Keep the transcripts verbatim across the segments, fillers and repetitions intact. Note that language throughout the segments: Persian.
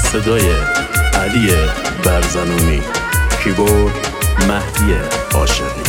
صدای علی برزنونی، کیبورد مهدی عاشقی.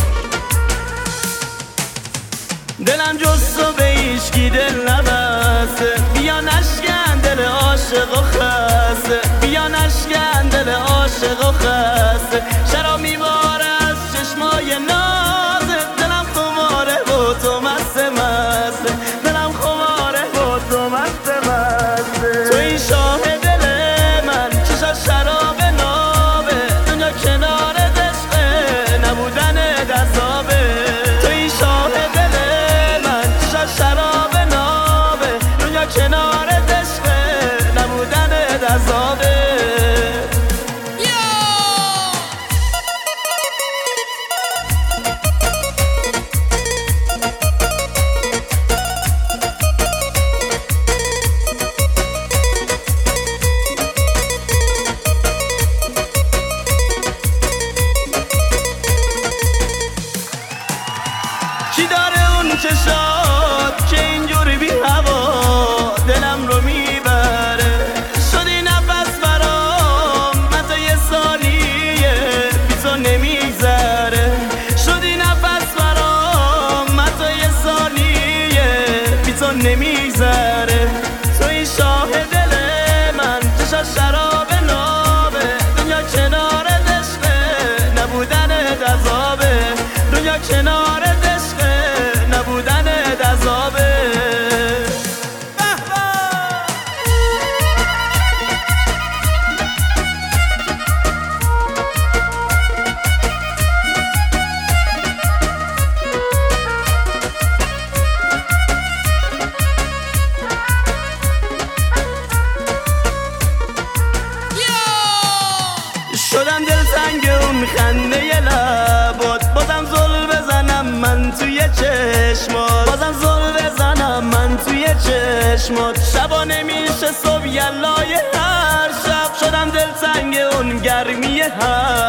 دلم جز تو به هیچکی دل نبسته، بیا نشکن دل عاشق و خسته، بیا نشکن دل عاشق و خسته. شراب میباره از چشمای نازه، دلم خماره و تو مست مسته، دلم خماره و تو مست مسته. تو این شاه دل من چشا شراب نابه، دنیا کنار دشقه نبودن دزابه. تو این شاه دل من چشا شراب نابه، دنیا کنار دشقه نبودن دزابه. کی داره اون چشات که اینجوری بی هوا دلم رو میبره؟ شدی نفس برام من تا یه ثانیه بی تو نمیگذره. شدی نفس برام من تا یه ثانیه بی تو نمیگذره. تو این شاه دل من چشا شراب نابه، دنیا کنار دشقه نبودن دزابه، دنیا کنار نبودن دزابه. شدم دلتنگ اون خنده لبات، بازم زل بزنم من توی چشمات، بازم زل بزنم من توی چشمات. شبا نمیشه صبح یلای هر شب، شدم دلتنگ اون گرمی هر